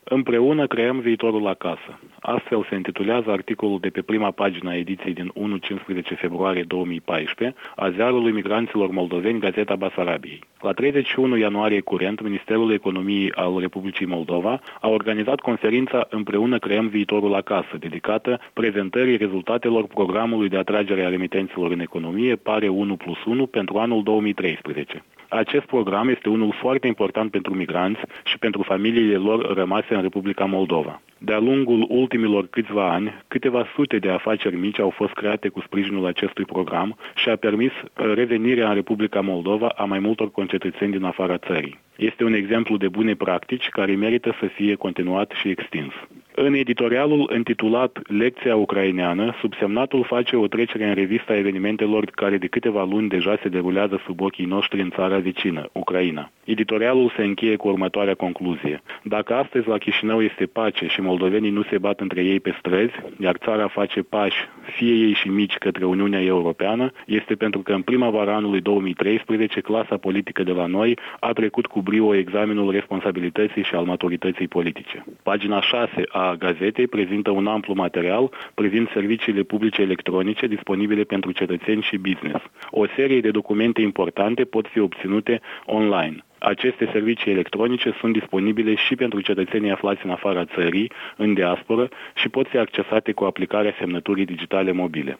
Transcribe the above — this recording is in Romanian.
Împreună creăm viitorul acasă. Astfel se intitulează articolul de pe prima pagină a ediției din 1-15 februarie 2014 a ziarului migranților moldoveni Gazeta Basarabiei. La 31 ianuarie curent, Ministerul Economiei al Republicii Moldova a organizat conferința Împreună creăm viitorul acasă, dedicată prezentării rezultatelor programului de atragere a remitenților în economie PARE 1+1 pentru anul 2013. Acest program este unul foarte important pentru migranți și pentru familiile lor rămase în Republica Moldova. De-a lungul ultimilor câțiva ani, câteva sute de afaceri mici au fost create cu sprijinul acestui program și a permis revenirea în Republica Moldova a mai multor concetățeni din afara țării. Este un exemplu de bune practici care merită să fie continuat și extins. În editorialul intitulat Lecția ucraineană, subsemnatul face o trecere în revista evenimentelor care de câteva luni deja se derulează sub ochii noștri în țara vecină, Ucraina. Editorialul se încheie cu următoarea concluzie. Dacă astăzi la Chișinău este pace și moldovenii nu se bat între ei pe străzi, iar țara face pași, fie ei și mici, către Uniunea Europeană, este pentru că în primăvara anului 2013 clasa politică de la noi a trecut cu brio examenul responsabilității și al maturității politice. Pagina 6 a gazetei prezintă un amplu material privind serviciile publice electronice disponibile pentru cetățeni și business. O serie de documente importante pot fi obținute online. Aceste servicii electronice sunt disponibile și pentru cetățenii aflați în afara țării, în diasporă, și pot fi accesate cu aplicarea semnăturii digitale mobile.